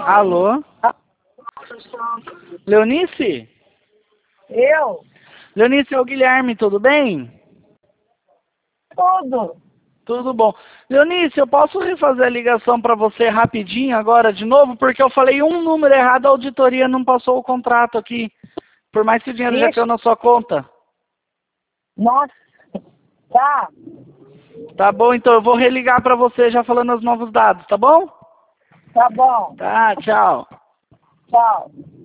Alô? Leonice? Eu? Leonice, é o Guilherme, tudo bem? Tudo. Tudo bom. Leonice, eu posso refazer a ligação para você rapidinho agora de novo? Porque eu falei um número errado, a auditoria não passou o contrato aqui. Por mais que o dinheiro já Ixi. caiu na sua conta. Nossa. Tá. Tá bom, então eu vou religar para você já falando os novos dados, tá bom? Tá bom. Tá, tchau. Tchau.